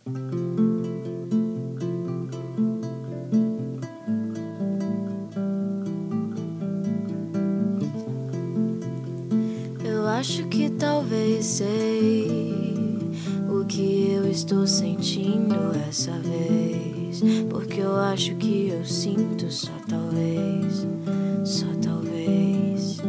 Eu acho que talvez sei o que eu estou sentindo essa vez, porque eu acho que eu sinto só talvez, só talvez.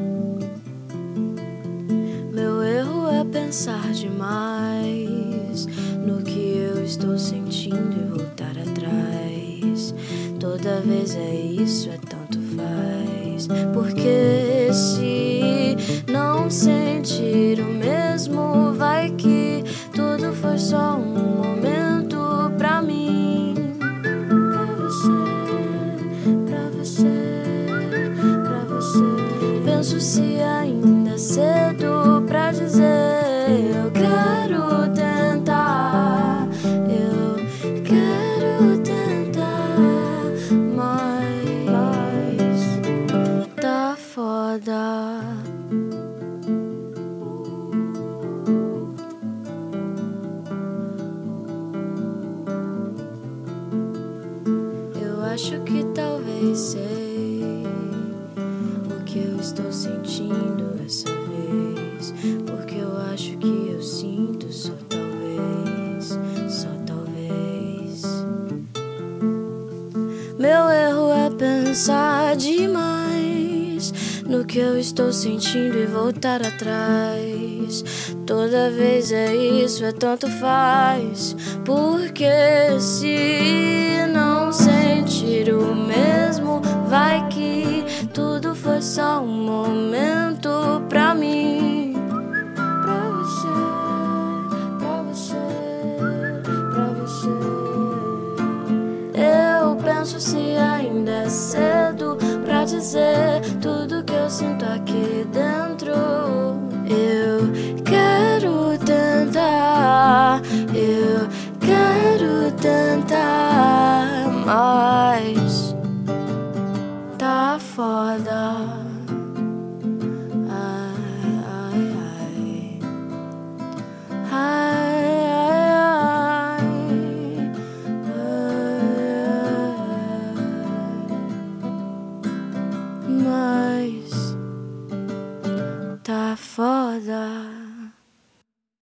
Meu erro é pensar demais no que eu estou sentindo e voltar atrás. Toda vez é isso, é tanto faz, porque se não sentir o mesmo, vai que tudo foi só um momento pra mim. Pra você, pra você, pra você. Penso se ainda é cedo pra dizer eu quero tentar, eu quero tentar, mas tá foda. Eu acho que talvez sei o que eu estou sentindo essa vez, porque eu acho que eu sinto só talvez, só talvez. Meu erro é pensar demais no que eu estou sentindo e voltar atrás. Toda vez é isso, é tanto faz, porque se não sentir o mesmo, vai que tudo foi só um momento pra mim. Pra você, pra você, pra você. Eu penso se ainda é cedo pra dizer tudo que eu sinto aqui dentro. Eu quero tentar, eu quero tentar, mas tá foda.